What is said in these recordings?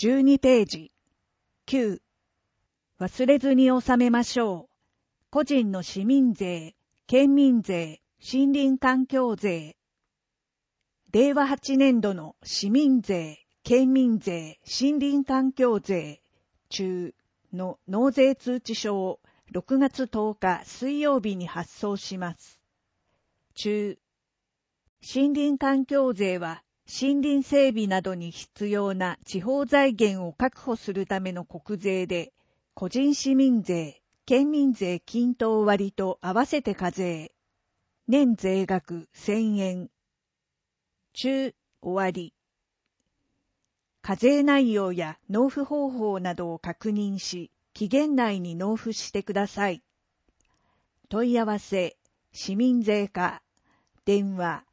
12ページ。9、忘れずに納めましょう。個人の市民税、県民税、森林環境税。令和8年度の市民税、県民税、森林環境税中の納税通知書を6月10日水曜日に発送します。中、森林環境税は森林整備などに必要な地方財源を確保するための国税で、個人市民税、県民税均等割と合わせて課税。年税額1000円。中、終わり。課税内容や納付方法などを確認し、期限内に納付してください。問い合わせ、市民税課、電話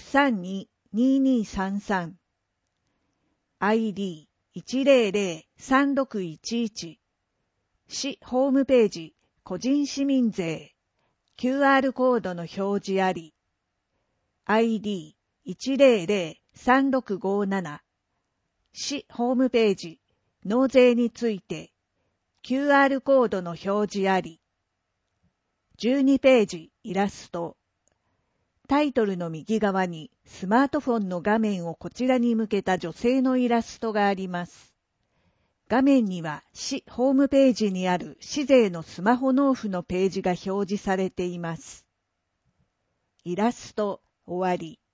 632-2233 ID1003611 市ホームページ個人市民税 QR コードの表示あり ID1003657 市ホームページ納税について QR コードの表示あり12ページイラストタイトルの右側にスマートフォンの画面をこちらに向けた女性のイラストがあります。画面には市ホームページにある市税のスマホ納付のページが表示されています。イラスト終わり。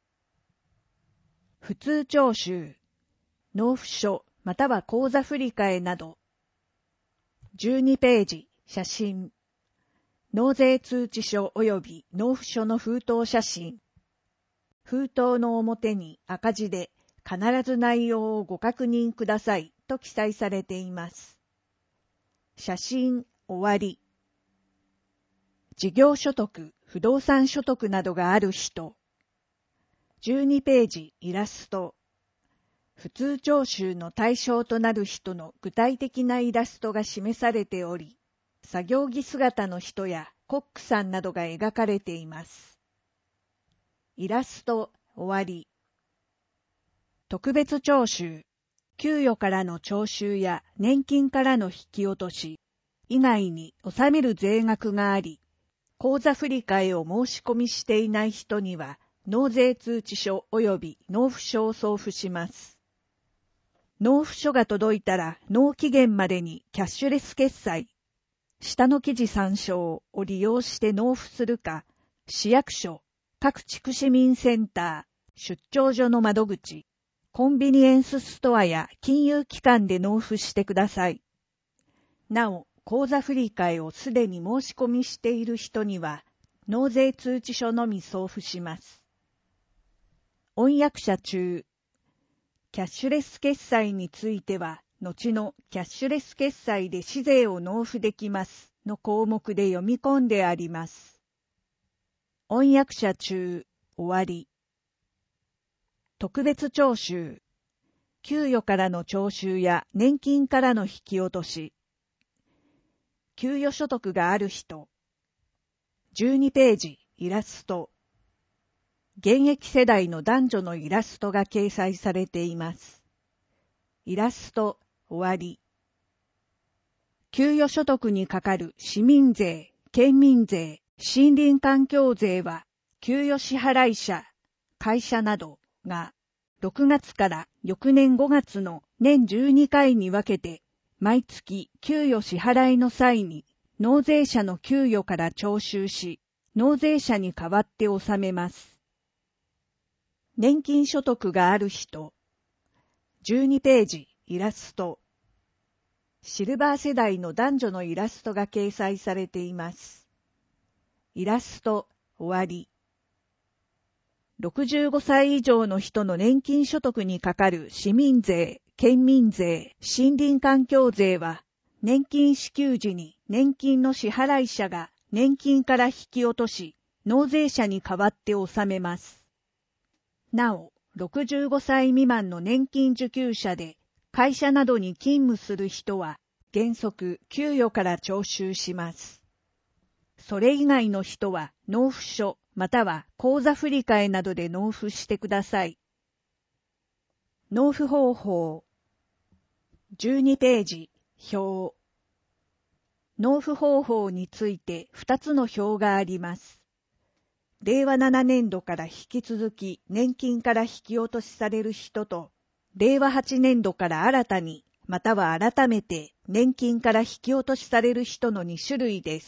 普通徴収、納付書または口座振替など。12ページ写真。納税通知書及び納付書の封筒写真。封筒の表に赤字で必ず内容をご確認くださいと記載されています。写真終わり。事業所得、不動産所得などがある人。12ページイラスト。普通徴収の対象となる人の具体的なイラストが示されており、作業着姿の人やコックさんなどが描かれています。イラスト終わり。特別徴収、給与からの徴収や年金からの引き落とし以外に納める税額があり、口座振替を申し込みしていない人には納税通知書及び納付書を送付します。納付書が届いたら納期限までにキャッシュレス決済、下の記事参照を利用して納付するか、市役所、各地区市民センター、出張所の窓口、コンビニエンスストアや金融機関で納付してください。なお、口座振替をすでに申し込みしている人には、納税通知書のみ送付します。翻訳者中、キャッシュレス決済については、後のキャッシュレス決済で市税を納付できますの項目で読み込んであります。翻訳者中、終わり。特別徴収、給与からの徴収や年金からの引き落とし、給与所得がある人。12ページイラスト。現役世代の男女のイラストが掲載されています。イラスト終わり。給与所得にかかる市民税、県民税、森林環境税は、給与支払い者、会社などが、6月から翌年5月の年12回に分けて、毎月給与支払いの際に、納税者の給与から徴収し、納税者に代わって納めます。年金所得がある人。12ページイラスト。シルバー世代の男女のイラストが掲載されています。イラスト終わり。65歳以上の人の年金所得にかかる市民税、県民税、森林環境税は、年金支給時に年金の支払い者が年金から引き落とし、納税者に代わって納めます。なお、65歳未満の年金受給者で、会社などに勤務する人は、原則給与から徴収します。それ以外の人は、納付書または口座振替などで納付してください。納付方法。 12ページ、表。納付方法について2つの表があります。令和7年度から引き続き年金から引き落としされる人と、令和8年度から新たに、または改めて年金から引き落としされる人の2種類です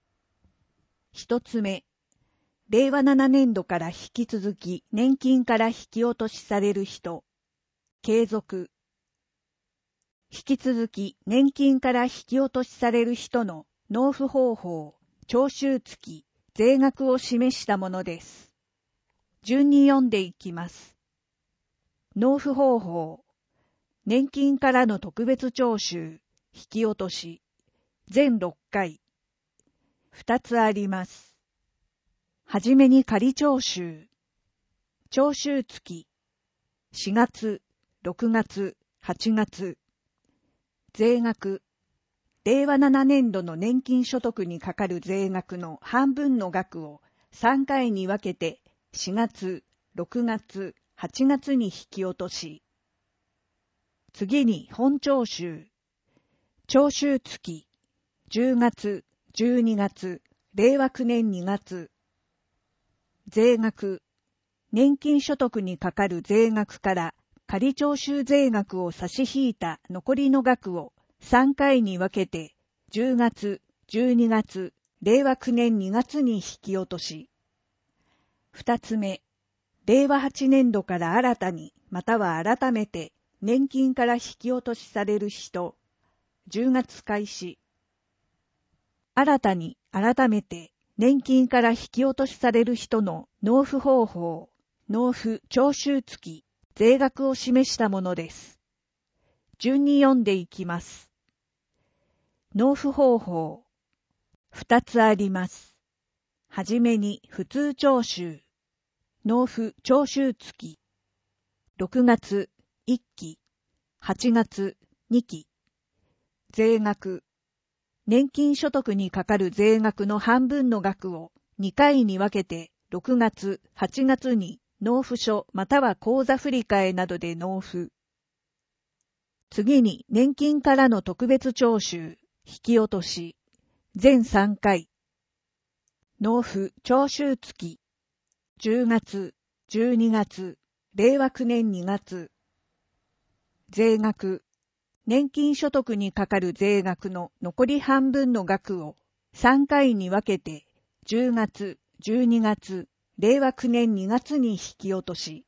。1つ目、令和7年度から引き続き年金から引き落としされる人、継続。引き続き年金から引き落としされる人の納付方法、徴収付き、税額を示したものです。順に読んでいきます。納付方法、年金からの特別徴収、引き落とし、全6回。2つあります。はじめに仮徴収、徴収付き、4月、6月、8月。税額、令和7年度の年金所得にかかる税額の半分の額を3回に分けて4月、6月、8月に引き落とし、次に本徴収、徴収付き、10月、12月、令和9年2月、税額、年金所得にかかる税額から仮徴収税額を差し引いた残りの額を3回に分けて10月、12月、令和9年2月に引き落とし。2つ目、令和8年度から新たにまたは改めて年金から引き落としされる人、10月開始。新たに改めて年金から引き落としされる人の納付方法、納付徴収付き、税額を示したものです。順に読んでいきます。納付方法、2つあります。はじめに普通徴収、納付徴収付き、6月1期、8月2期、税額、年金所得にかかる税額の半分の額を2回に分けて6月、8月に納付書または口座振替などで納付。次に年金からの特別徴収、引き落とし、全3回。納付徴収付き、10月、12月、令和9年2月。税額、年金所得にかかる税額の残り半分の額を3回に分けて10月、12月、令和9年2月に引き落とし。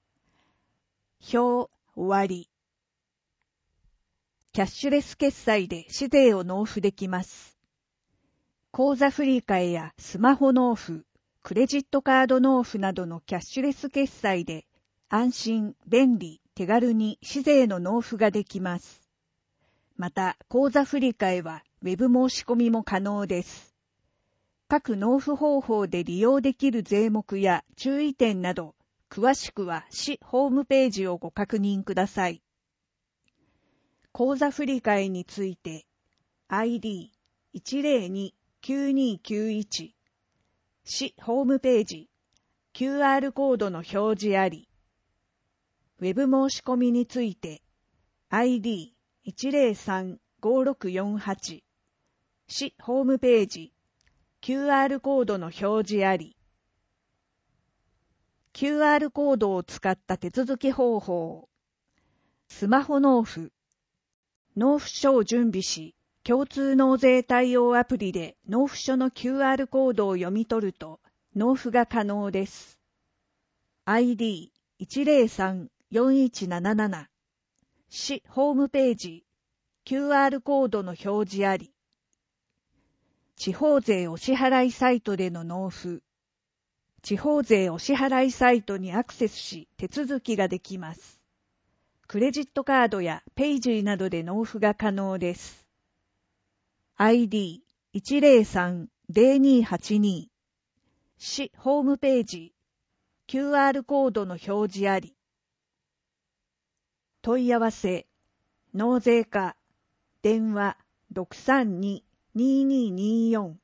表、終わり。キャッシュレス決済で紙税を納付できます。口座振替やスマホ納付、クレジットカード納付などのキャッシュレス決済で安心、便利、手軽に紙税の納付ができます。また、口座振替はウェブ申し込みも可能です。各納付方法で利用できる税目や注意点など、詳しくは市ホームページをご確認ください。口座振替について ID1029291 市ホームページ QR コードの表示あり。ウェブ申し込みについて ID1035648 市ホームページ QR コードの表示あり。QR コードを使った手続き方法。スマホ納付。納付書を準備し、共通納税対応アプリで納付書の QR コードを読み取ると納付が可能です。ID1034177 市ホームページ QR コードの表示あり。地方税お支払いサイトでの納付。地方税お支払いサイトにアクセスし手続きができます。クレジットカードやペイジーなどで納付が可能です。ID1030282 市ホームページ QR コードの表示あり。問い合わせ納税課電話 632-2224